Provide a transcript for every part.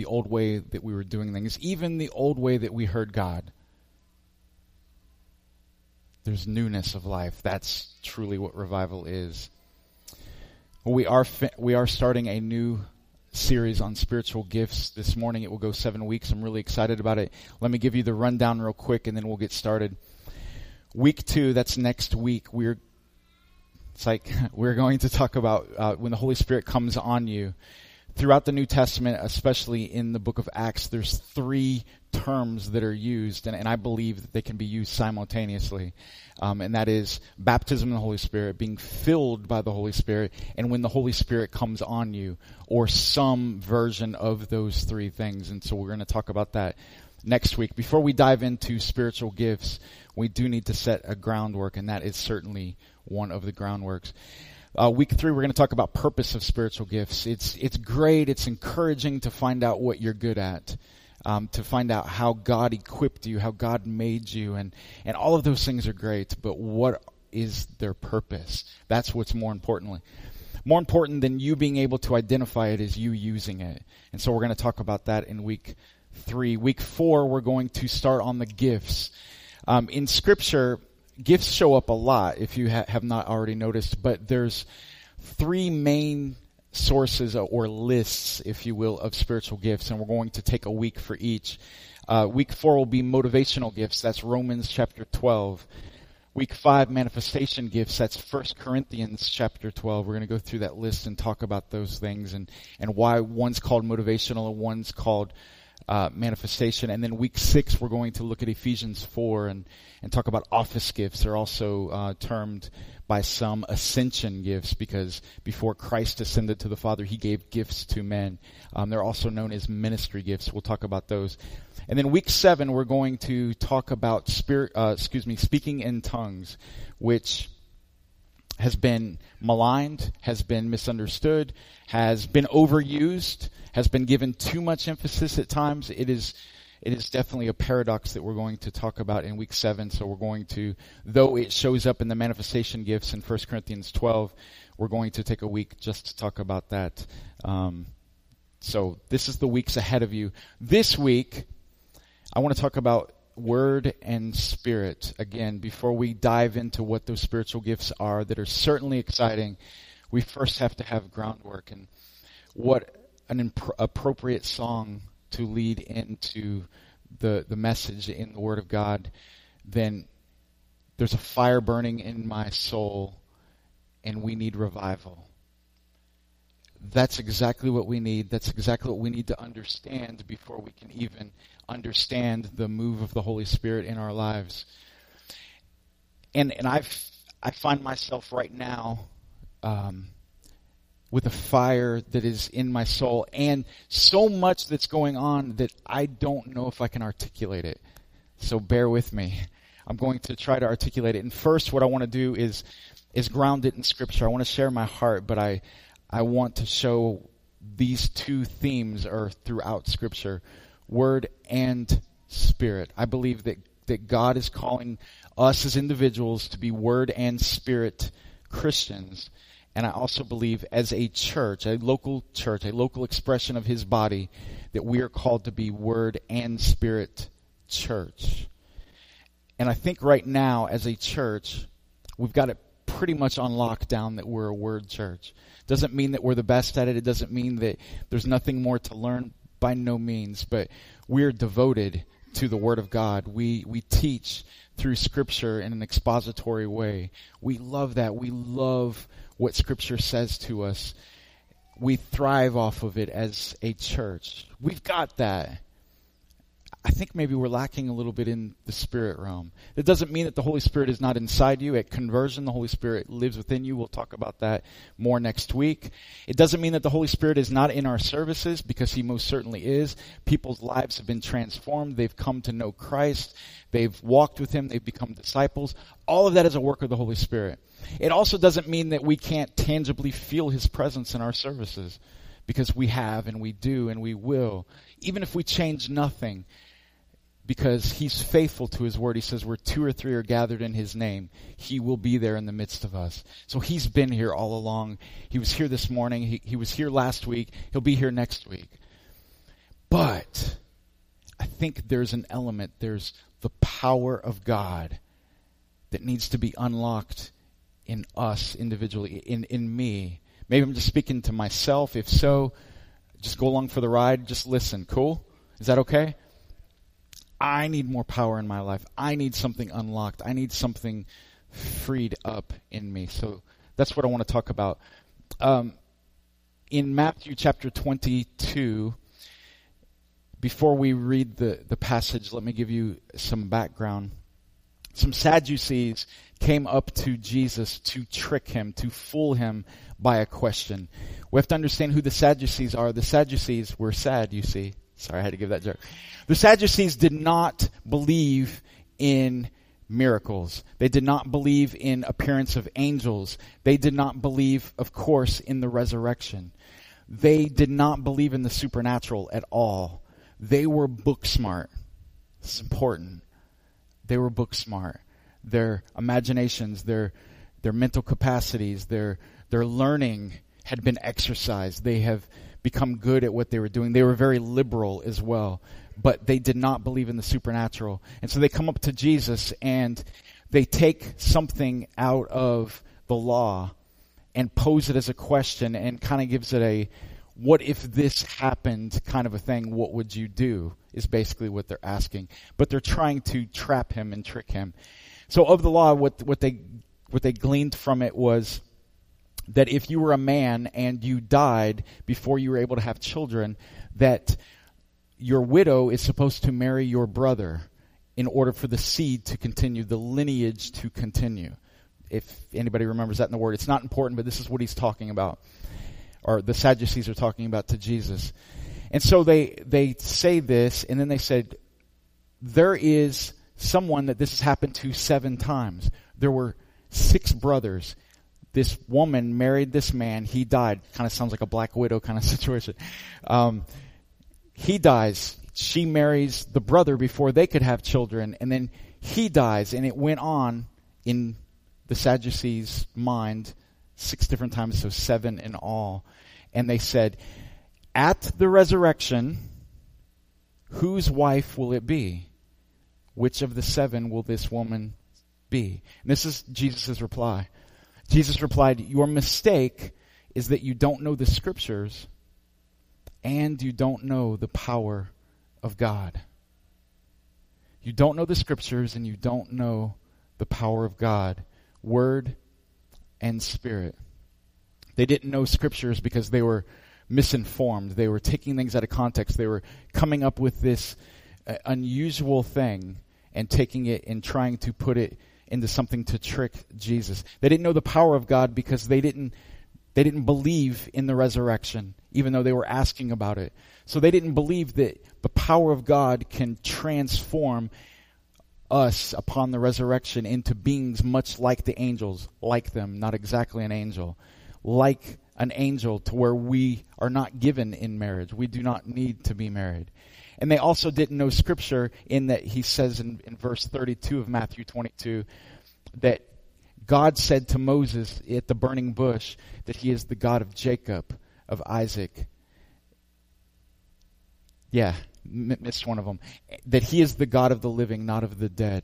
old way that we were doing things, even the old way that we heard God. There's newness of life. That's truly what revival is. We are starting a new series on spiritual gifts this morning. It will go 7 weeks. I'm really excited about it. Let me give you the rundown real quick, and then we'll get started. Week 2, that's next week. We're going to talk about when the Holy Spirit comes on you. Throughout the New Testament, especially in the book of Acts, there's 3 terms that are used, and I believe that they can be used simultaneously. And that is baptism in the Holy Spirit, being filled by the Holy Spirit, and when the Holy Spirit comes on you, or some version of those 3 things. And so we're going to talk about that next week. Before we dive into spiritual gifts, we do need to set a groundwork, and that is certainly one of the groundworks. Week 3, we're going to talk about purpose of spiritual gifts. It's great. It's encouraging to find out what you're good at, to find out how God equipped you, how God made you, and all of those things are great. But what is their purpose? That's what's more important than you being able to identify it is you using it. And so we're going to talk about that in week 3. Week 4, we're going to start on the gifts. In Scripture, gifts show up a lot, if you have not already noticed, but there's 3 main sources or lists, if you will, of spiritual gifts, and we're going to take a week for each. Week 4 will be motivational gifts. That's Romans chapter 12. Week 5, manifestation gifts. That's 1 Corinthians chapter 12. We're going to go through that list and talk about those things and why one's called motivational and one's called manifestation. And then week 6, we're going to look at Ephesians 4 and talk about office gifts. They're also termed by some ascension gifts, because before Christ ascended to the Father, he gave gifts to men. They're also known as ministry gifts. We'll talk about those. And then week 7, we're going to talk about speaking in tongues, which has been maligned, has been misunderstood, has been overused, has been given too much emphasis at times. It is definitely a paradox that we're going to talk about in week 7. So we're going to, though it shows up in the manifestation gifts in 1 Corinthians 12, we're going to take a week just to talk about that. So this is the weeks ahead of you. This week, I want to talk about Word and Spirit. Again, before we dive into what those spiritual gifts are that are certainly exciting, we first have to have groundwork. And what an appropriate song to lead into the message in the Word of God, then there's a fire burning in my soul and we need revival. That's exactly what we need. That's exactly what we need to understand before we can even understand the move of the Holy Spirit in our lives. And I find myself right now with a fire that is in my soul, and so much that's going on that I don't know if I can articulate it. So bear with me. I'm going to try to articulate it. And first, what I want to do is ground it in Scripture. I want to share my heart, but I want to show these 2 themes are throughout Scripture, Word and Spirit. I believe that God is calling us as individuals to be Word and Spirit Christians. And I also believe as a church, a local expression of His body, that we are called to be Word and Spirit church. And I think right now as a church, we've got it pretty much on lockdown that we're a Word church. Doesn't mean that we're the best at it. It doesn't mean that there's nothing more to learn, by no means. But we're devoted to the Word of God. We teach through Scripture in an expository way. We love that. We love what Scripture says to us. We thrive off of it as a church. We've got that. I think maybe we're lacking a little bit in the spirit realm. It doesn't mean that the Holy Spirit is not inside you. At conversion, the Holy Spirit lives within you. We'll talk about that more next week. It doesn't mean that the Holy Spirit is not in our services, because He most certainly is. People's lives have been transformed. They've come to know Christ. They've walked with Him. They've become disciples. All of that is a work of the Holy Spirit. It also doesn't mean that we can't tangibly feel His presence in our services, because we have and we do and we will. Even if we change nothing, because He's faithful to His word. He says where 2 or 3 are gathered in His name, He will be there in the midst of us. So He's been here all along. He was here this morning. He was here last week. He'll be here next week. But I think there's an element, there's the power of God that needs to be unlocked in us individually, in me. Maybe I'm just speaking to myself. If so, just go along for the ride. Just listen. Cool? Is that okay? I need more power in my life. I need something unlocked. I need something freed up in me. So that's what I want to talk about. In Matthew chapter 22, before we read the passage, let me give you some background. Some Sadducees came up to Jesus to trick him, to fool him by a question. We have to understand who the Sadducees are. The Sadducees were sad, you see. Sorry, I had to give that joke. The Sadducees did not believe in miracles. They did not believe in appearance of angels. They did not believe, of course, in the resurrection. They did not believe in the supernatural at all. They were book smart. This is important. They were book smart. Their imaginations, their mental capacities, their learning had been exercised. They have become good at what they were doing. They were very liberal as well, but they did not believe in the supernatural. And so they come up to Jesus and they take something out of the law and pose it as a question and kind of gives it a, what if this happened kind of a thing, what would you do, is basically what they're asking. But they're trying to trap him and trick him. So of the law, what they gleaned from it was that if you were a man and you died before you were able to have children, that your widow is supposed to marry your brother in order for the seed to continue, the lineage to continue. If anybody remembers that in the Word, it's not important, but this is what he's talking about, or the Sadducees are talking about to Jesus. And so they say this, and then they said, there is someone that this has happened to 7 times. There were 6 brothers. This woman married this man. He died. Kind of sounds like a Black Widow kind of situation. He dies. She marries the brother before they could have children. And then he dies. And it went on in the Sadducees' mind 6 different times, so 7 in all. And they said, at the resurrection, whose wife will it be? Which of the 7 will this woman be? And this is Jesus' reply. Jesus replied, your mistake is that you don't know the scriptures and you don't know the power of God. You don't know the scriptures and you don't know the power of God, word and spirit. They didn't know scriptures because they were misinformed. They were taking things out of context. They were coming up with this unusual thing and taking it and trying to put it into something to trick Jesus. They didn't know the power of God because they didn't believe in the resurrection, even though they were asking about it. So they didn't believe that the power of God can transform us upon the resurrection into beings much like the angels, like them, not exactly an angel, like an angel, to where we are not given in marriage. We do not need to be married. And they also didn't know scripture, in that he says in verse 32 of Matthew 22 that God said to Moses at the burning bush that he is the God of Jacob, of Isaac. Yeah, missed one of them. That he is the God of the living, not of the dead.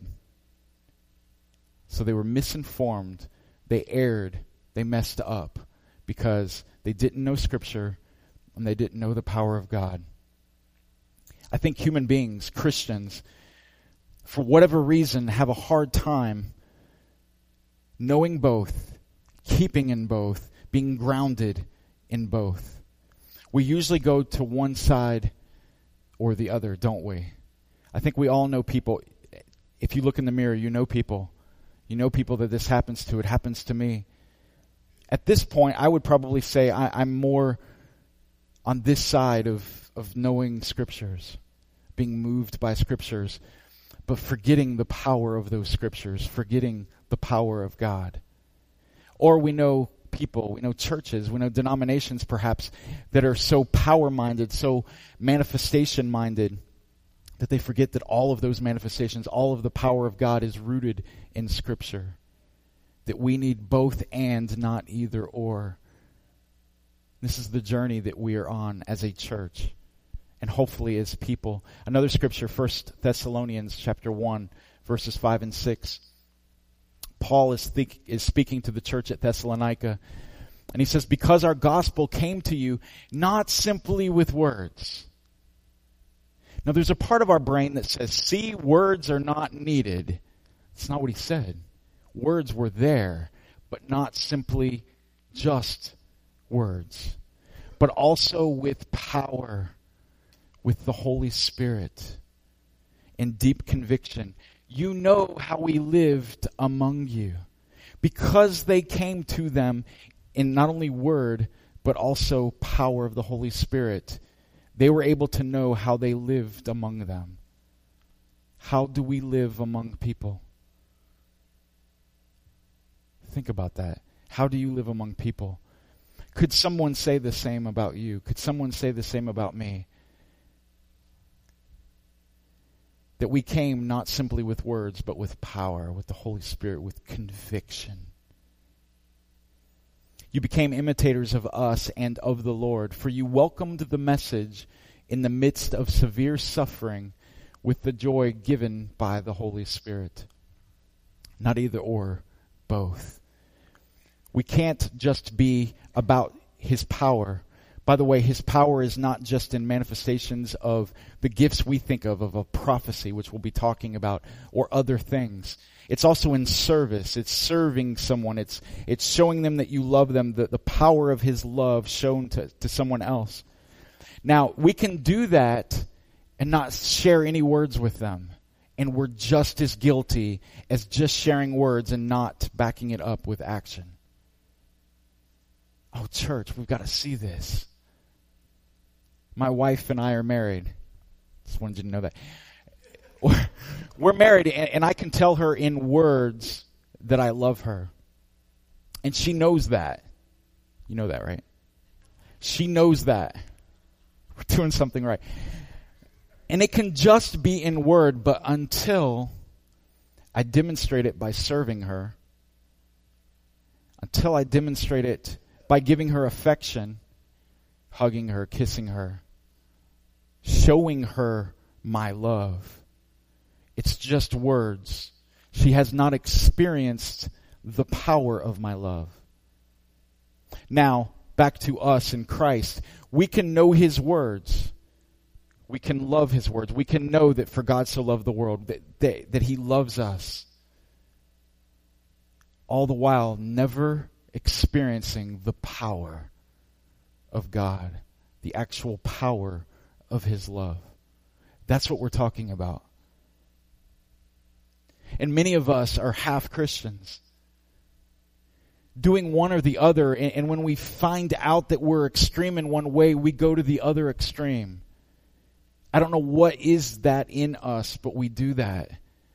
So they were misinformed. They erred. They messed up because they didn't know scripture and they didn't know the power of God. I think human beings, Christians, for whatever reason, have a hard time knowing both, keeping in both, being grounded in both. We usually go to one side or the other, don't we? I think we all know people. If you look in the mirror, you know people. You know people that this happens to. It happens to me. At this point, I would probably say I'm more on this side of knowing scriptures, being moved by scriptures, but forgetting the power of those scriptures, forgetting the power of God. Or we know people, we know churches, we know denominations perhaps that are so power-minded, so manifestation-minded, that they forget that all of those manifestations, all of the power of God is rooted in scripture. That we need both and, not either or. This is the journey that we are on as a church. and hopefully as people. Another scripture, 1 Thessalonians chapter 1, verses 5 and 6. Paul is speaking to the church at Thessalonica, and he says, because our gospel came to you not simply with words. Now there's a part of our brain that says, see, words are not needed. That's not what he said. Words were there, but not simply just words, but also with power, with the Holy Spirit and deep conviction. You know how we lived among you, because they came to them in not only word, but also power of the Holy Spirit. They were able to know how they lived among them. How do we live among people? Think about that. How do you live among people? Could someone say the same about you? Could someone say the same about me? That we came not simply with words, but with power, with the Holy Spirit, with conviction. You became imitators of us and of the Lord, for you welcomed the message in the midst of severe suffering with the joy given by the Holy Spirit. Not either or, both. We can't just be about His power. By the way, His power is not just in manifestations of the gifts we think of a prophecy, which we'll be talking about, or other things. It's also in service. It's serving someone. It's showing them that you love them, the power of His love shown to someone else. Now, we can do that and not share any words with them. And we're just as guilty as just sharing words and not backing it up with action. Oh, church, we've got to see this. My wife and I are married. Just wanted you to know that. We're married, and I can tell her in words that I love her. And she knows that. You know that, right? She knows that. We're doing something right. And it can just be in word, but until I demonstrate it by serving her, until I demonstrate it by giving her affection, hugging her, kissing her, showing her my love, it's just words. She has not experienced the power of my love. Now, back to us in Christ. We can know His words. We can love His words. We can know that for God so loved the world, that He loves us. All the while, never experiencing the power of God, the actual power of His love. That's what we're talking about. And many of us are half Christians, doing one or the other, and when we find out that we're extreme in one way, we go to the other extreme. I don't know what is that in us, but we do that.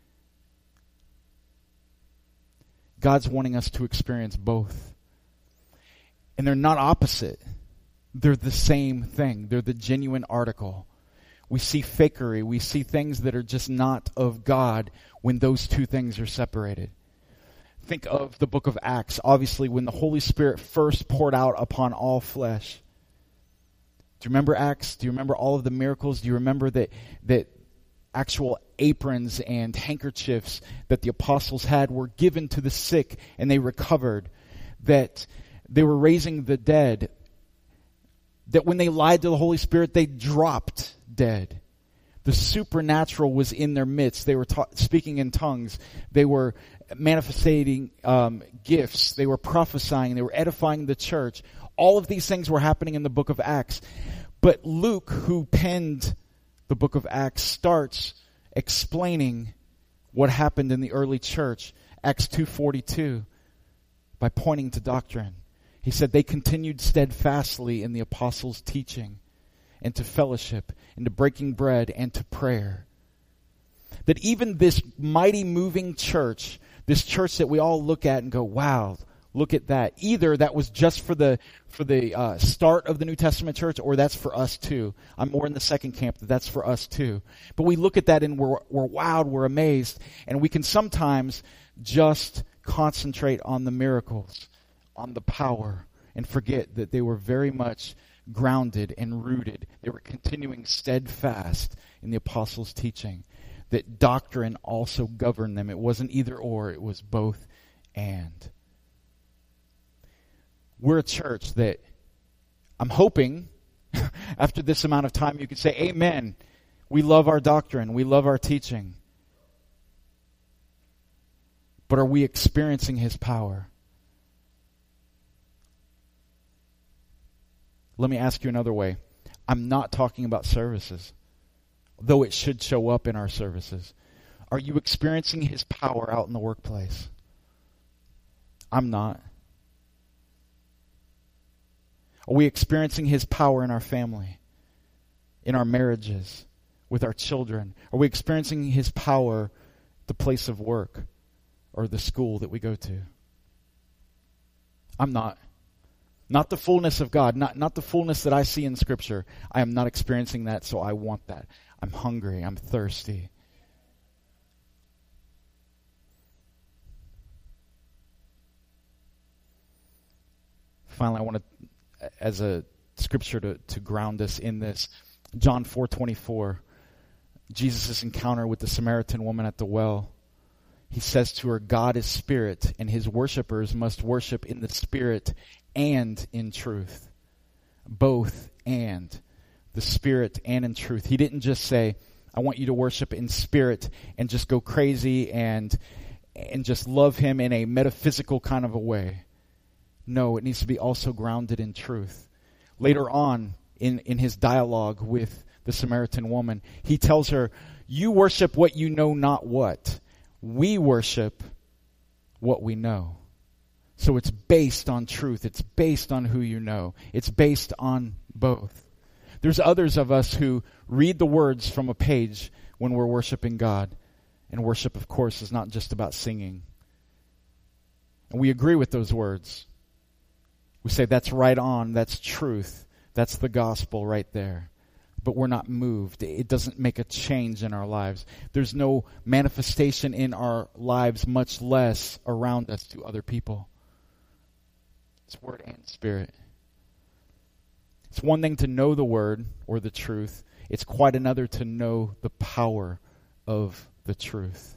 God's wanting us to experience both. And they're not opposite. They're the same thing. They're the genuine article. We see fakery. We see things that are just not of God when those two things are separated. Think of the book of Acts. Obviously, when the Holy Spirit first poured out upon all flesh. Do you remember Acts? Do you remember all of the miracles? Do you remember that actual aprons and handkerchiefs that the apostles had were given to the sick and they recovered? That they were raising the dead? That when they lied to the Holy Spirit, they dropped dead. The supernatural was in their midst. They were speaking in tongues. They were manifesting gifts. They were prophesying. They were edifying the church. All of these things were happening in the book of Acts. But Luke, who penned the book of Acts, starts explaining what happened in the early church, Acts 2:42, by pointing to doctrine. He said they continued steadfastly in the apostles' teaching and to fellowship and to breaking bread and to prayer. That even this mighty moving church, this church that we all look at and go, wow, look at that. Either that was just for the start of the New Testament church, or that's for us too. I'm more in the second camp that that's for us too. But we look at that and we're wowed, we're amazed, and we can sometimes just concentrate on the miracles, on the power, and forget that they were very much grounded and rooted. They were continuing steadfast in the apostles' teaching. That doctrine also governed them. It wasn't either or, it was both and. We're a church that I'm hoping after this amount of time you could say, amen. We love our doctrine. We love our teaching. But are we experiencing His power? Let me ask you another way. I'm not talking about services, though it should show up in our services. Are you experiencing His power out in the workplace? I'm not. Are we experiencing His power in our family, in our marriages, with our children? Are we experiencing His power at the place of work or the school that we go to? I'm not. Not the fullness of God, not the fullness that I see in Scripture. I am not experiencing that, so I want that. I'm hungry. I'm thirsty. Finally, I want to, as a scripture to ground us in this, John 4:24, Jesus' encounter with the Samaritan woman at the well. He says to her, God is spirit, and His worshipers must worship in the spirit and in truth. Both and. The spirit and in truth. He didn't just say, I want you to worship in spirit and just go crazy and just love Him in a metaphysical kind of a way. No, it needs to be also grounded in truth. Later on in His dialogue with the Samaritan woman, He tells her, you worship what you know not what. We worship what we know. So it's based on truth. It's based on who you know. It's based on both. There's others of us who read the words from a page when we're worshiping God. And worship, of course, is not just about singing. And we agree with those words. We say that's right on, that's truth, that's the gospel right there. But we're not moved. It doesn't make a change in our lives. There's no manifestation in our lives, much less around us to other people. It's word and spirit. It's one thing to know the word or the truth. It's quite another to know the power of the truth.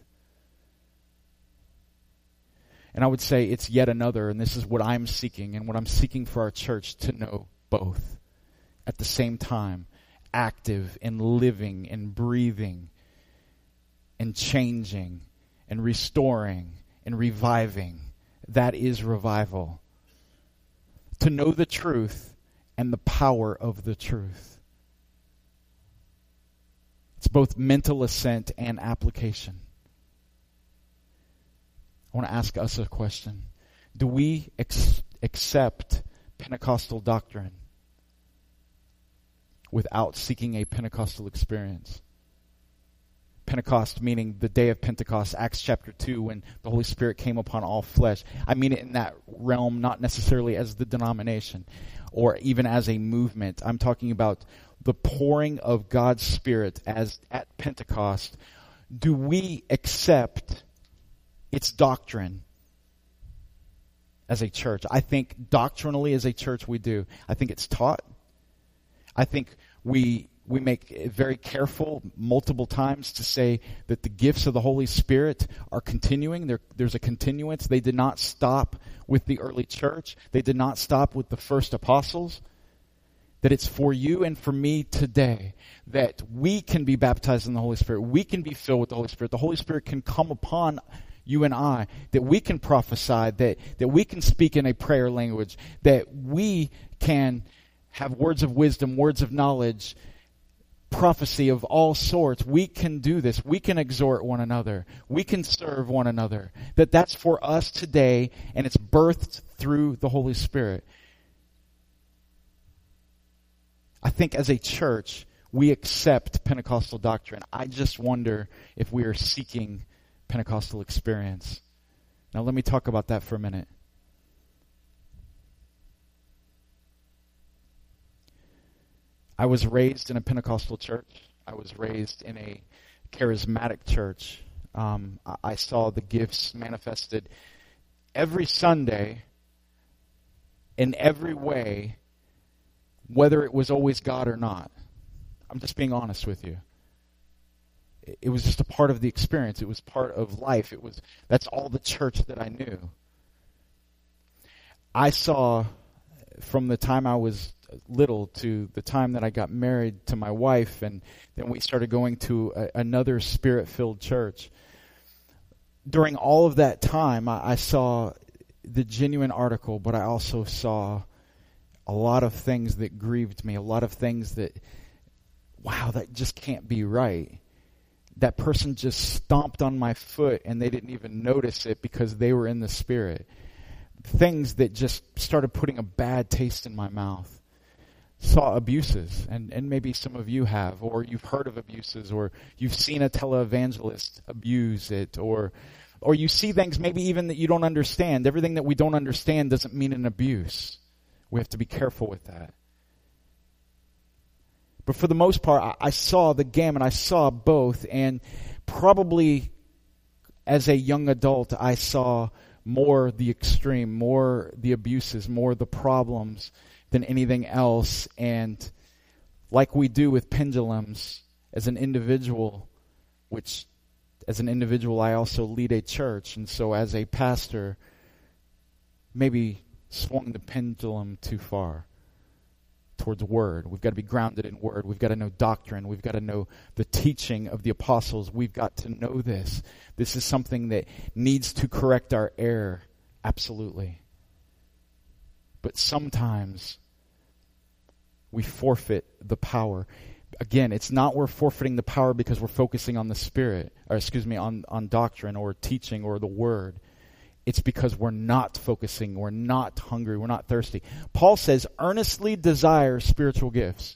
And I would say it's yet another, and this is what I'm seeking, and what I'm seeking for our church, to know both at the same time. Active and living and breathing and changing and restoring and reviving. That is revival. To know the truth and the power of the truth. It's both mental assent and application. I want to ask us a question. Do we accept Pentecostal doctrine without seeking a Pentecostal experience? Pentecost meaning the day of Pentecost, Acts chapter 2, when the Holy Spirit came upon all flesh. I mean it in that realm, not necessarily as the denomination or even as a movement. I'm talking about the pouring of God's Spirit as at Pentecost. Do we accept its doctrine as a church? I think doctrinally as a church we do. I think it's taught. I think we make it very careful multiple times to say that the gifts of the Holy Spirit are continuing. There's a continuance. They did not stop with the early church. They did not stop with the first apostles. That it's for you and for me today that we can be baptized in the Holy Spirit. We can be filled with the Holy Spirit. The Holy Spirit can come upon you and I, that we can prophesy, that we can speak in a prayer language, that we can have words of wisdom, words of knowledge, prophecy of all sorts. We can do this. We can exhort one another. We can serve one another. That's for us today, and it's birthed through the Holy Spirit. I think as a church, we accept Pentecostal doctrine. I just wonder if we are seeking Pentecostal experience. Now let me talk about that for a minute. I was raised in a Pentecostal church. I was raised in a charismatic church. I saw the gifts manifested every Sunday in every way whether it was always God or not. I'm just being honest with you. It was just a part of the experience. It was part of life. That's all the church that I knew. I saw from the time I was little to the time that I got married to my wife, and then we started going to another Spirit-filled church. During all of that time, I saw the genuine article, but I also saw a lot of things that grieved me, a lot of things that, wow, that just can't be right. That person just stomped on my foot and they didn't even notice it because they were in the Spirit. Things that just started putting a bad taste in my mouth. Saw abuses, and maybe some of you have, or you've heard of abuses, or you've seen a televangelist abuse it, or you see things maybe even that you don't understand. Everything that we don't understand doesn't mean an abuse. We have to be careful with that. But for the most part, I saw the gamut. I saw both. And probably as a young adult, I saw more the extreme, more the abuses, more the problems than anything else. And like we do with pendulums, as an individual, which as an individual I also lead a church. And so as a pastor, maybe swung the pendulum too far towards word. We've got to be grounded in word. We've got to know doctrine. We've got to know the teaching of the apostles. We've got to know this. This is something that needs to correct our error. Absolutely. But sometimes we forfeit the power. Again, it's not we're forfeiting the power because we're focusing on the Spirit, or on doctrine or teaching or the word. It's because we're not focusing, we're not hungry, we're not thirsty. Paul says, earnestly desire spiritual gifts,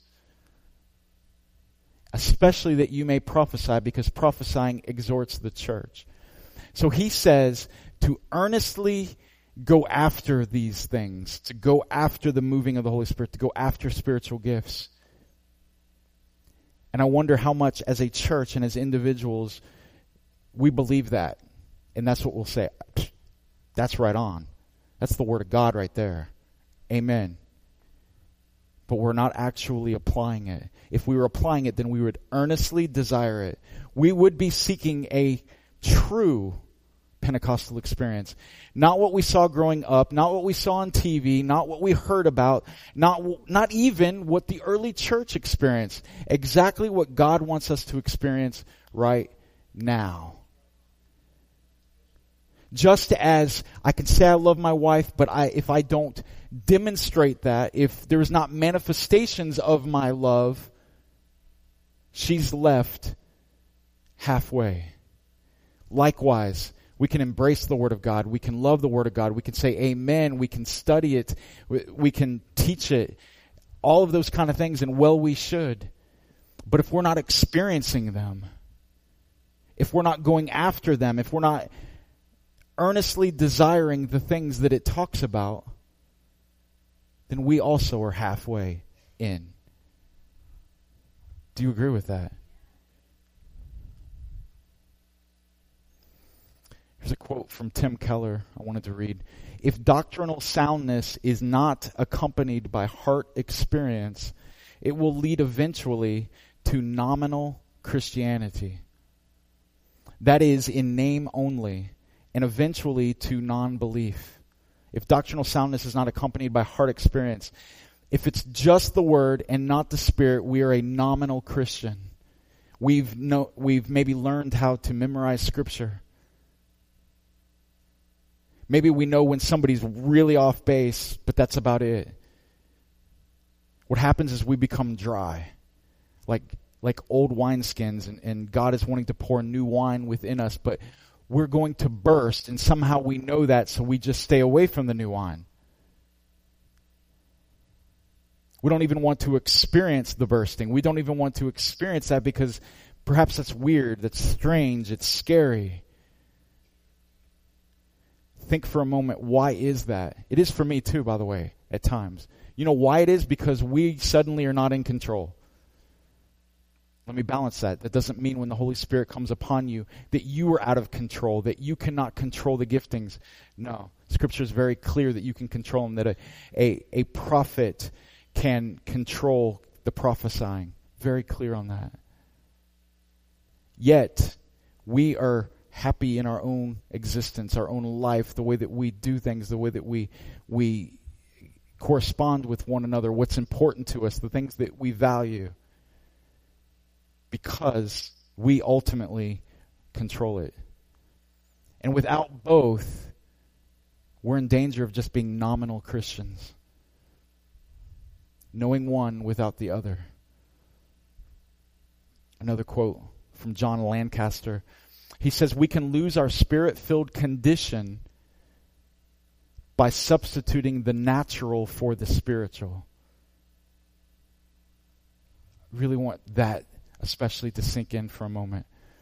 especially that you may prophesy, because prophesying exhorts the church. So he says to earnestly go after these things, to go after the moving of the Holy Spirit, to go after spiritual gifts. And I wonder how much as a church and as individuals we believe that. And that's what we'll say. That's right on. That's the Word of God right there. Amen. But we're not actually applying it. If we were applying it, then we would earnestly desire it. We would be seeking a true Pentecostal experience. Not what we saw growing up, not what we saw on TV, not what we heard about, not even what the early church experienced. Exactly what God wants us to experience right now. Just as I can say I love my wife, but if I don't demonstrate that, if there's not manifestations of my love, she's left halfway. Likewise, we can embrace the Word of God. We can love the Word of God. We can say amen. We can study it. We can teach it. All of those kind of things, and well, we should. But if we're not experiencing them, if we're not going after them, if we're not earnestly desiring the things that it talks about, then we also are halfway in. Do you agree with that? Here's a quote from Tim Keller I wanted to read. If doctrinal soundness is not accompanied by heart experience, it will lead eventually to nominal Christianity. That is, in name only, and eventually to non-belief. If doctrinal soundness is not accompanied by heart experience, if it's just the Word and not the Spirit, we are a nominal Christian. We've maybe learned how to memorize Scripture. Maybe we know when somebody's really off base, but that's about it. What happens is we become dry, like old wineskins, and God is wanting to pour new wine within us, but we're going to burst, and somehow we know that, so we just stay away from the new wine. We don't even want to experience the bursting. We don't even want to experience that because perhaps that's weird, that's strange, it's scary. Think for a moment, why is that? It is for me too, by the way, at times. You know why it is? Because we suddenly are not in control. Let me balance that. That doesn't mean when the Holy Spirit comes upon you that you are out of control, that you cannot control the giftings. No. Scripture is very clear that you can control them, that a prophet can control the prophesying. Very clear on that. Yet, we are happy in our own existence, our own life, the way that we do things, the way that we correspond with one another, what's important to us, the things that we value, because we ultimately control it. And without both, we're in danger of just being nominal Christians, knowing one without the other. Another quote from John Lancaster. He says, "We can lose our spirit-filled condition by substituting the natural for the spiritual." I really want that especially to sink in for a moment.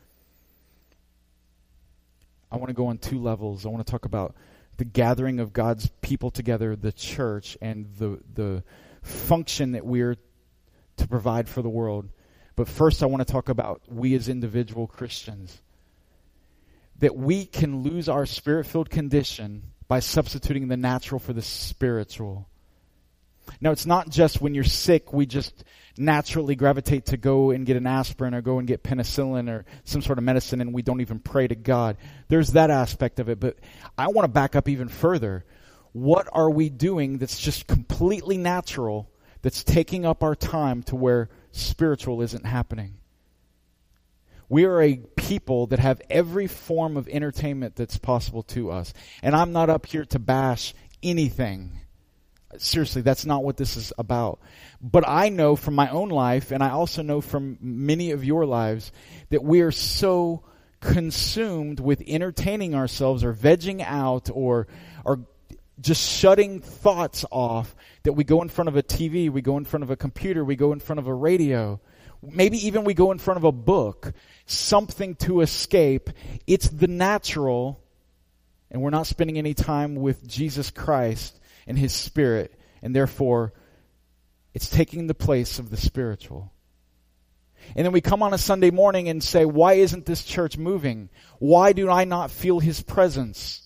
I want to go on two levels. I want to talk about the gathering of God's people together, the church, and the function that we're to provide for the world. But first I want to talk about we as individual Christians. That we can lose our spirit-filled condition by substituting the natural for the spiritual. Now, it's not just when you're sick, we just naturally gravitate to go and get an aspirin or go and get penicillin or some sort of medicine, and we don't even pray to God. There's that aspect of it, but I want to back up even further. What are we doing that's just completely natural, that's taking up our time to where spiritual isn't happening? We are a people that have every form of entertainment that's possible to us. And I'm not up here to bash anything. Seriously, that's not what this is about. But I know from my own life, and I also know from many of your lives, that we are so consumed with entertaining ourselves or vegging out or just shutting thoughts off that we go in front of a TV, we go in front of a computer, we go in front of a radio. Maybe even we go in front of a book, something to escape. It's the natural, and we're not spending any time with Jesus Christ and His Spirit, and therefore it's taking the place of the spiritual. And then we come on a Sunday morning and say, why isn't this church moving? Why do I not feel His presence?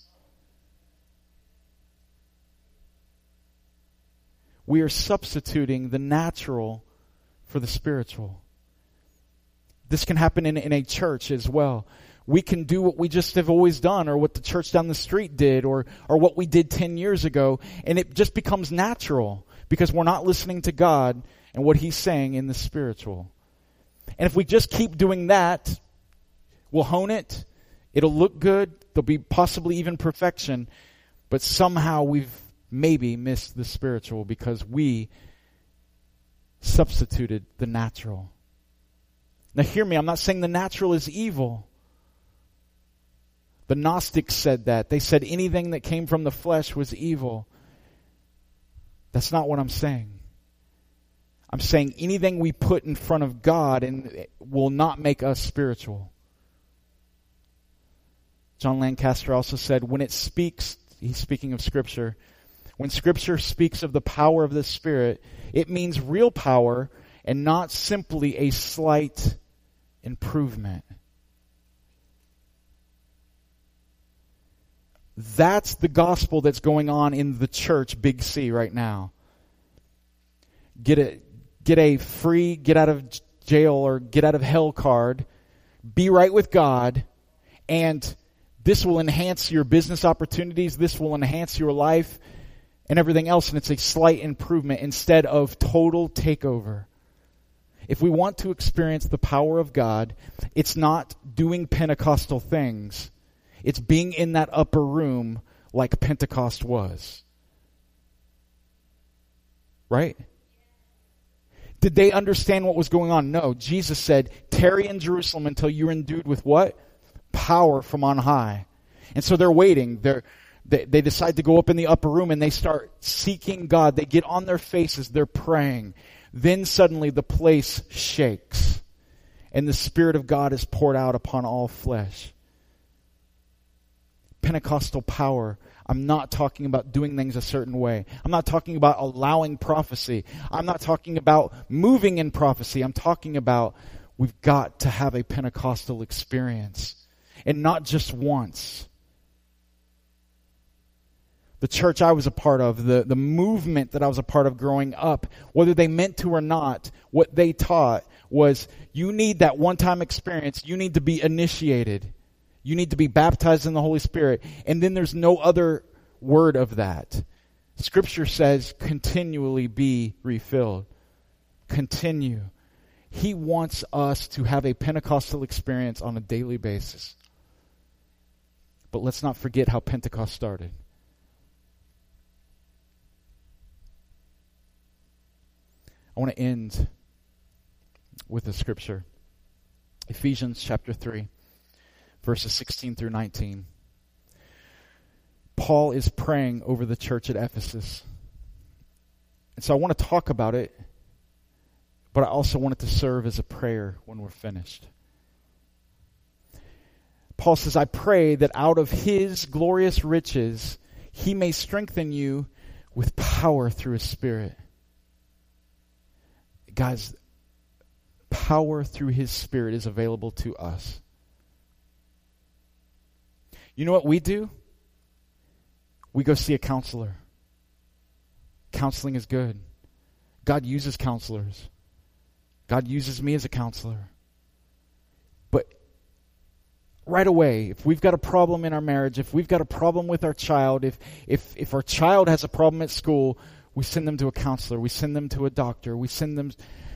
We are substituting the natural for the spiritual. This can happen in a church as well. We can do what we just have always done, or what the church down the street did, or what we did 10 years ago, and it just becomes natural because we're not listening to God and what He's saying in the spiritual. And if we just keep doing that, we'll hone it, it'll look good, there'll be possibly even perfection, but somehow we've maybe missed the spiritual because we substituted the natural. Now hear me, I'm not saying the natural is evil. The Gnostics said that. They said anything that came from the flesh was evil. That's not what I'm saying. I'm saying anything we put in front of God and will not make us spiritual. John Lancaster also said, when it speaks, he's speaking of Scripture, when Scripture speaks of the power of the Spirit, it means real power and not simply a slight improvement. That's the gospel that's going on in the church, Big C, right now. Get a free get out of jail or get out of hell card. Be right with God, and this will enhance your business opportunities. This will enhance your life and everything else, and it's a slight improvement instead of total takeover. If we want to experience the power of God, it's not doing Pentecostal things. It's being in that upper room like Pentecost was. Right? Did they understand what was going on? No. Jesus said, tarry in Jerusalem until you're endued with what? Power from on high. And so they're waiting. They decide to go up in the upper room and they start seeking God. They get on their faces. They're praying. Then suddenly the place shakes and the Spirit of God is poured out upon all flesh. Pentecostal power. I'm not talking about doing things a certain way. I'm not talking about allowing prophecy. I'm not talking about moving in prophecy. I'm talking about we've got to have a Pentecostal experience. And not just once, the church I was a part of, the movement that I was a part of growing up, whether they meant to or not, what they taught was you need that one-time experience. You need to be initiated. You need to be baptized in the Holy Spirit. And then there's no other word of that. Scripture says continually be refilled. Continue. He wants us to have a Pentecostal experience on a daily basis. But let's not forget how Pentecost started. I want to end with a scripture. Ephesians chapter 3, verses 16 through 19. Paul is praying over the church at Ephesus. And so I want to talk about it, but I also want it to serve as a prayer when we're finished. Paul says, I pray that out of his glorious riches he may strengthen you with power through his Spirit. Guys, power through his Spirit is available to us. You know what we do? We go see a counselor. Counseling is good. God uses counselors. God uses me as a counselor. But right away, if we've got a problem in our marriage, if we've got a problem with our child, if our child has a problem at school, we send them to a counselor. We send them to a doctor. We send them.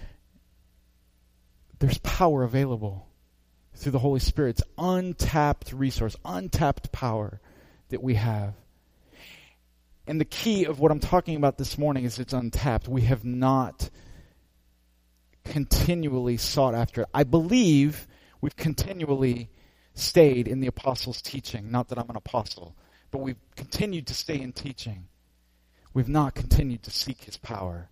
There's power available through the Holy Spirit. It's untapped resource, untapped power that we have. And the key of what I'm talking about this morning is it's untapped. We have not continually sought after it. I believe we've continually stayed in the apostles' teaching. Not that I'm an apostle, but we've continued to stay in teaching. We've not continued to seek his power.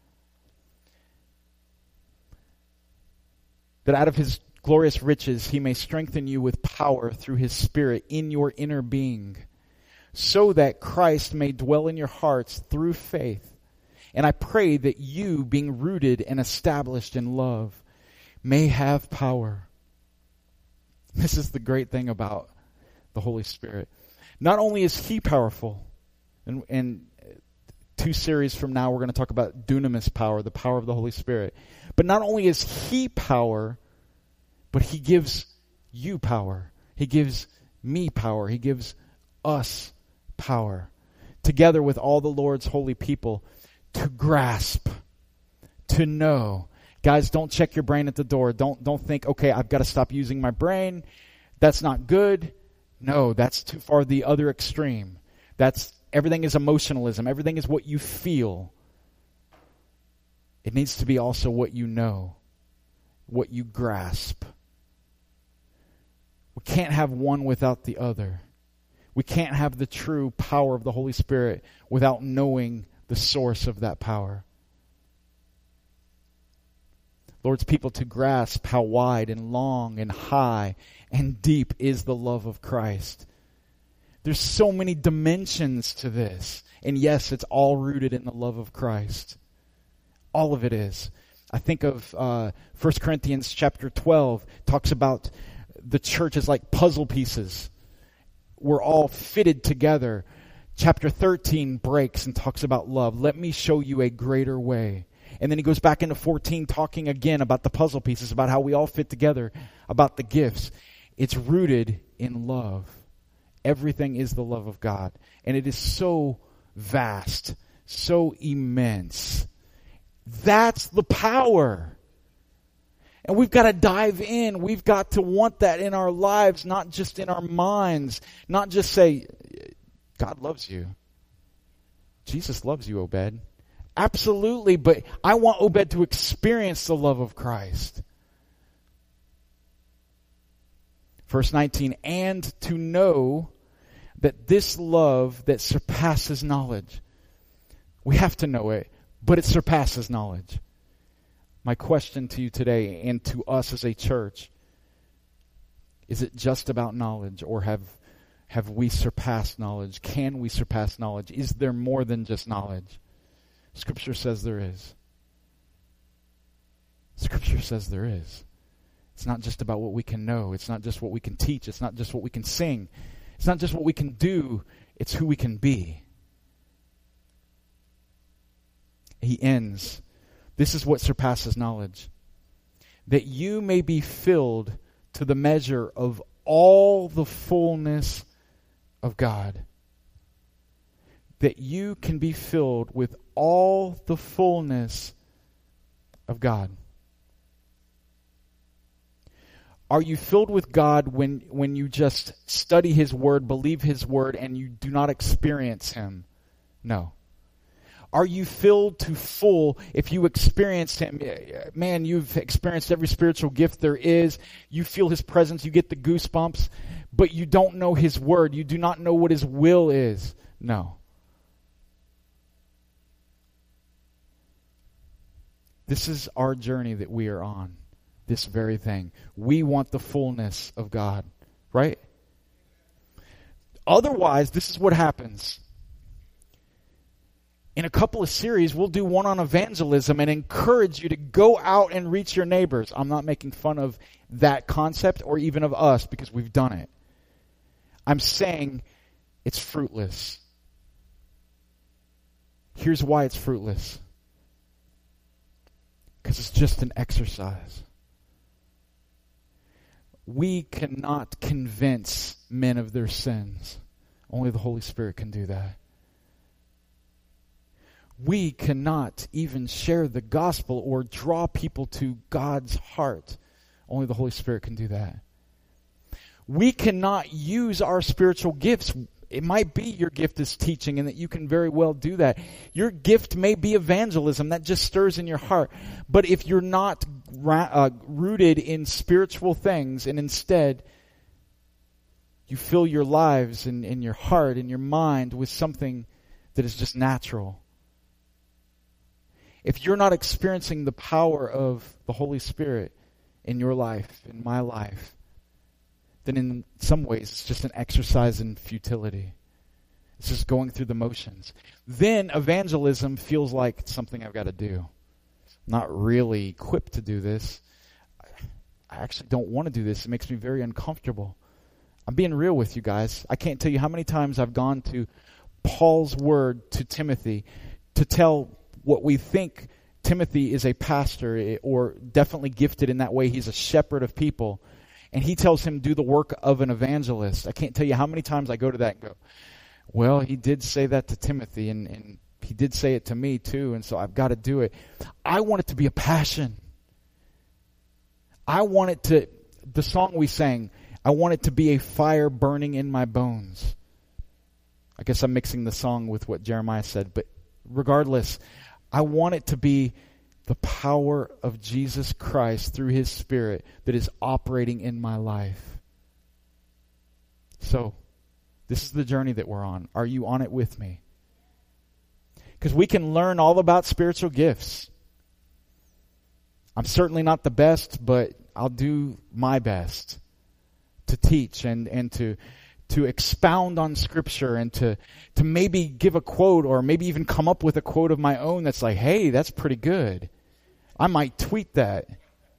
That out of his glorious riches he may strengthen you with power through his Spirit in your inner being, so that Christ may dwell in your hearts through faith. And I pray that you, being rooted and established in love, may have power. This is the great thing about the Holy Spirit. Not only is he powerful, and 2 series from now we're going to talk about dunamis power, the power of the Holy Spirit. But not only is he power, but he gives you power. He gives me power. He gives us power. Together with all the Lord's holy people, to grasp, to know. Guys, don't check your brain at the door. Don't think, okay, I've got to stop using my brain. That's not good. No, that's too far the other extreme. Everything is emotionalism. Everything is what you feel. It needs to be also what you know, what you grasp. We can't have one without the other. We can't have the true power of the Holy Spirit without knowing the source of that power. Lord's people, to grasp how wide and long and high and deep is the love of Christ. There's so many dimensions to this. And yes, it's all rooted in the love of Christ. All of it is. I think of 1 Corinthians chapter 12. Talks about the church as like puzzle pieces. We're all fitted together. Chapter 13 breaks and talks about love. Let me show you a greater way. And then he goes back into 14 talking again about the puzzle pieces, about how we all fit together, about the gifts. It's rooted in love. Everything is the love of God. And it is so vast, so immense. That's the power. And we've got to dive in. We've got to want that in our lives, not just in our minds. Not just say, God loves you. Jesus loves you, Obed. Absolutely, but I want Obed to experience the love of Christ. Verse 19, and to know that this love that surpasses knowledge. We have to know it, but it surpasses knowledge. My question to you today and to us as a church, is it just about knowledge, or have we surpassed knowledge? Can we surpass knowledge? Is there more than just knowledge? Scripture says there is. Scripture says there is. It's not just about what we can know. It's not just what we can teach. It's not just what we can sing. It's not just what we can do. It's who we can be. He ends. This is what surpasses knowledge. That you may be filled to the measure of all the fullness of God. That you can be filled with all the fullness of God. Are you filled with God when you just study His Word, believe His Word, and you do not experience Him? No. Are you filled to full if you experience Him? Man, you've experienced every spiritual gift there is. You feel His presence. You get the goosebumps. But you don't know His Word. You do not know what His will is. No. This is our journey that we are on. This very thing. We want the fullness of God. Right? Otherwise, this is what happens. In a couple of series, we'll do one on evangelism and encourage you to go out and reach your neighbors. I'm not making fun of that concept or even of us because we've done it. I'm saying it's fruitless. Here's why it's fruitless. Because it's just an exercise. We cannot convince men of their sins. Only the Holy Spirit can do that. We cannot even share the gospel or draw people to God's heart. Only the Holy Spirit can do that. We cannot use our spiritual gifts. It might be your gift is teaching and that you can very well do that. Your gift may be evangelism. That just stirs in your heart. But if you're not rooted in spiritual things and instead you fill your lives and your heart and your mind with something that is just natural. If you're not experiencing the power of the Holy Spirit in your life, in my life, then in some ways it's just an exercise in futility. It's just going through the motions. Then evangelism feels like it's something I've got to do. I'm not really equipped to do this. I actually don't want to do this. It makes me very uncomfortable. I'm being real with you guys. I can't tell you how many times I've gone to Paul's word to Timothy to tell what we think Timothy is a pastor or definitely gifted in that way. He's a shepherd of people. And he tells him do the work of an evangelist. I can't tell you how many times I go to that and go, well, he did say that to Timothy and he did say it to me too. And so I've got to do it. I want it to be a passion. I want it to, the song we sang, I want it to be a fire burning in my bones. I guess I'm mixing the song with what Jeremiah said, but regardless, I want it to be the power of Jesus Christ through His Spirit that is operating in my life. So, this is the journey that we're on. Are you on it with me? Because we can learn all about spiritual gifts. I'm certainly not the best, but I'll do my best to teach and to expound on Scripture and to maybe give a quote or maybe even come up with a quote of my own that's like, hey, that's pretty good. I might tweet that.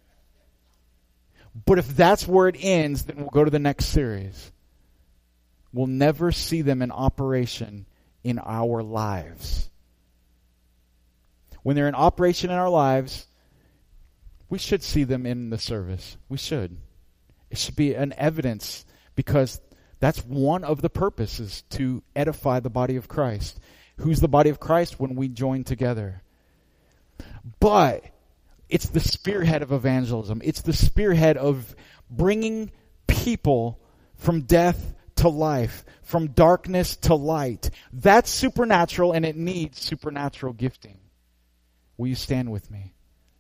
But if that's where it ends, then we'll go to the next series. We'll never see them in operation in our lives. When they're in operation in our lives, we should see them in the service. We should. It should be an evidence because that's one of the purposes to edify the body of Christ. Who's the body of Christ? When we join together. But it's the spearhead of evangelism. It's the spearhead of bringing people from death to life, from darkness to light. That's supernatural and it needs supernatural gifting. Will you stand with me?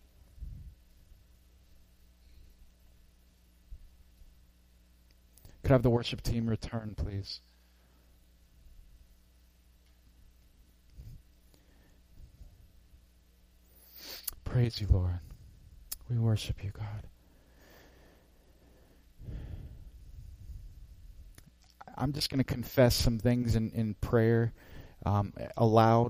Could I have the worship team return, please? Praise you, Lord. We worship you, God. I'm just going to confess some things in prayer aloud.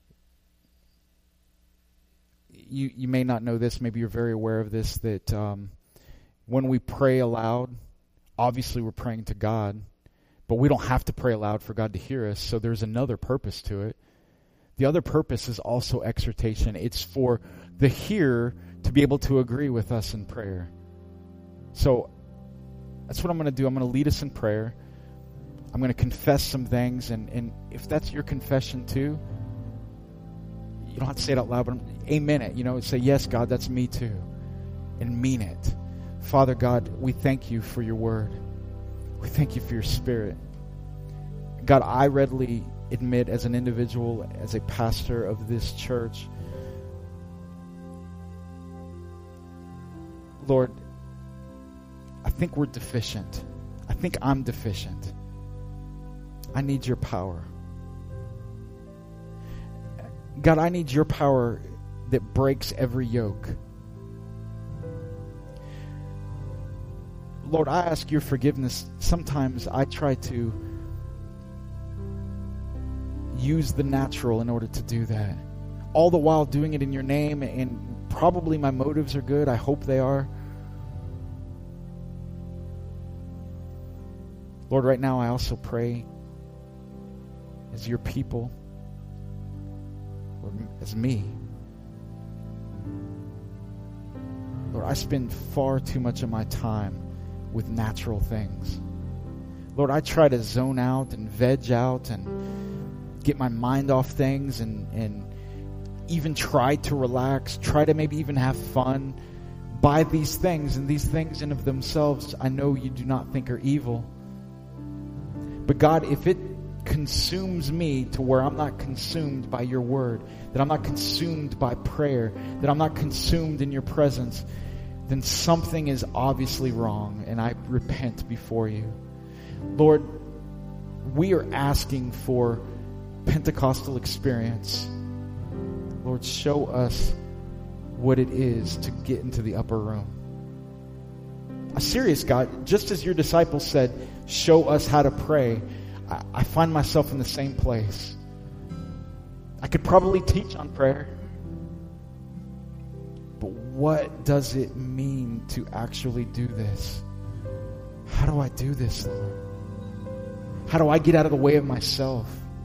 You may not know this. Maybe you're very aware of this, that when we pray aloud, obviously we're praying to God, but we don't have to pray aloud for God to hear us, so there's another purpose to it. The other purpose is also exhortation. It's for the hearer to be able to agree with us in prayer. So that's what I'm going to do. I'm going to lead us in prayer. I'm going to confess some things, and if that's your confession too, you don't have to say it out loud, but amen it. Say, yes, God, that's me too, and mean it. Father God, we thank you for your word. We thank you for your Spirit. God, I readily admit as an individual, as a pastor of this church, Lord, I think we're deficient. I think I'm deficient. I need your power. God, I need your power that breaks every yoke. Lord, I ask your forgiveness. Sometimes I try to use the natural in order to do that. All the while doing it in your name, and probably my motives are good. I hope they are. Lord, right now I also pray as your people, or as me. Lord, I spend far too much of my time with natural things. Lord, I try to zone out and veg out and get my mind off things and even try to relax, try to maybe even have fun by these things. And these things in of themselves, I know you do not think are evil. But God, if it consumes me to where I'm not consumed by your word, that I'm not consumed by prayer, that I'm not consumed in your presence, then something is obviously wrong, and I repent before you. Lord, we are asking for Pentecostal experience. Lord, show us what it is to get into the upper room. I'm serious, God. Just as your disciples said, show us how to pray, I find myself in the same place. I could probably teach on prayer. But what does it mean to actually do this? How do I do this, Lord? How do I get out of the way of myself?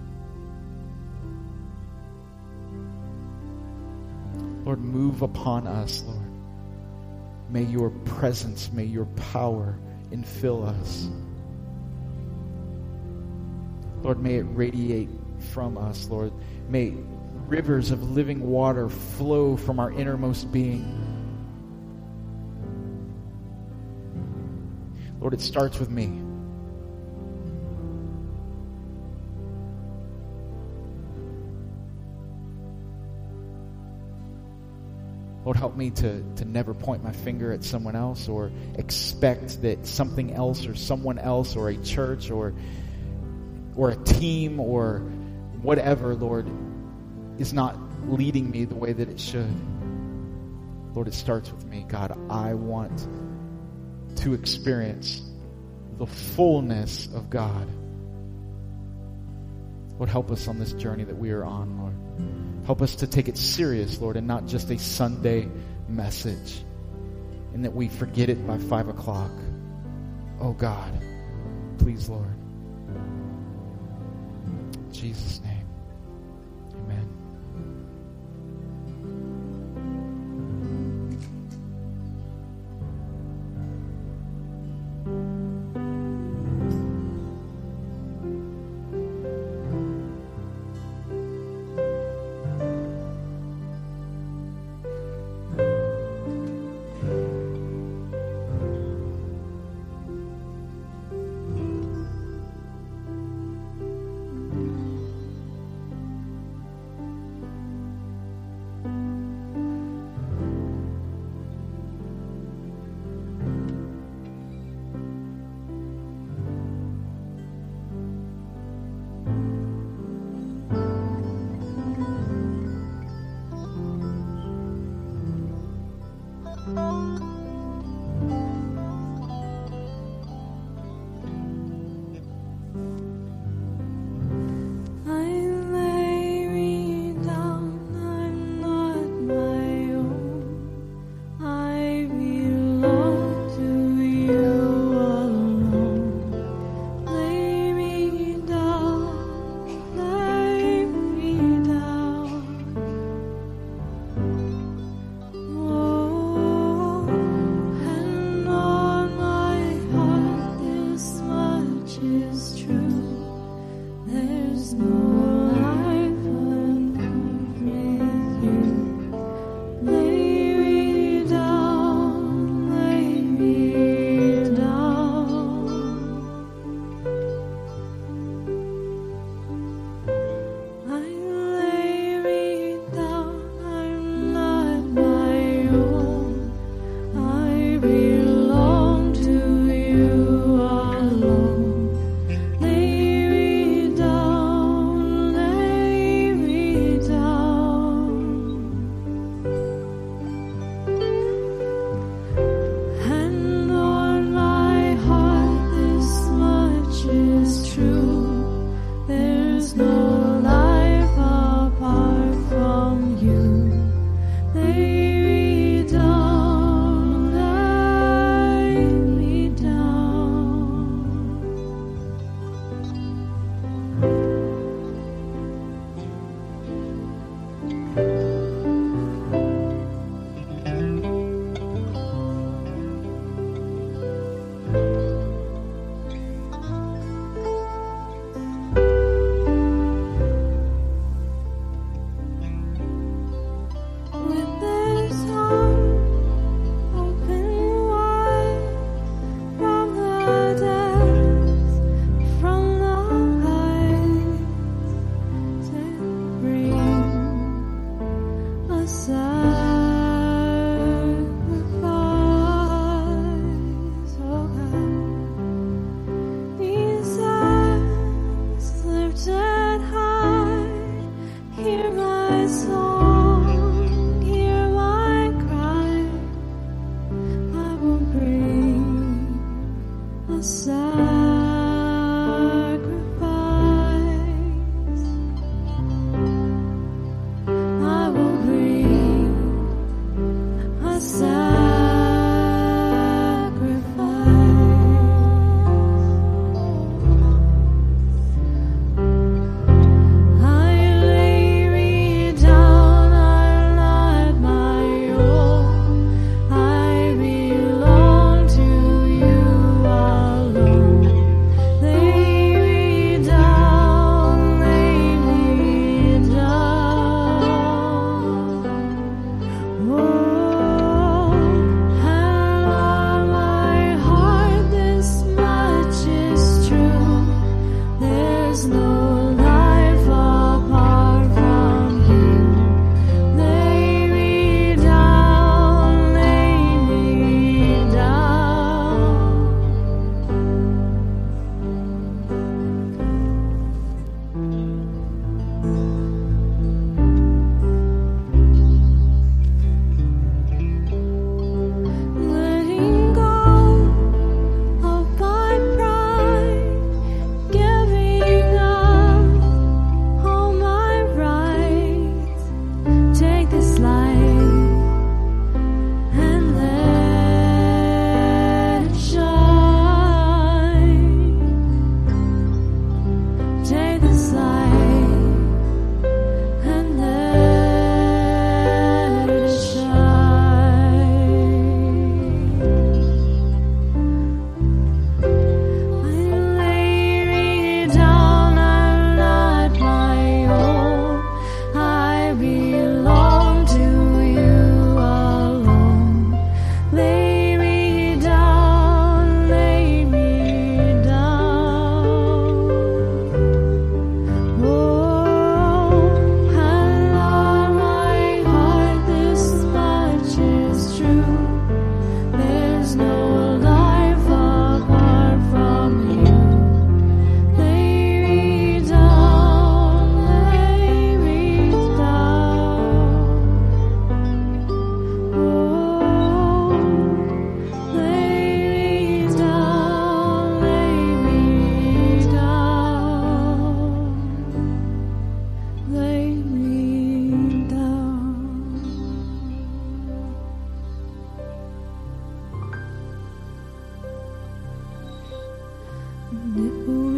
Lord, move upon us, Lord. May your presence, may your power infill us. Lord, may it radiate from us, Lord. May rivers of living water flow from our innermost being. Lord, it starts with me. Lord, help me to never point my finger at someone else or expect that something else or someone else or a church or a team or whatever, Lord, is not leading me the way that it should. Lord, it starts with me. God, I want to experience the fullness of God. Lord, help us on this journey that we are on, Lord. Help us to take it serious, Lord, and not just a Sunday message, and that we forget it by 5 o'clock. Oh God, please, Lord. In Jesus' name, amen. It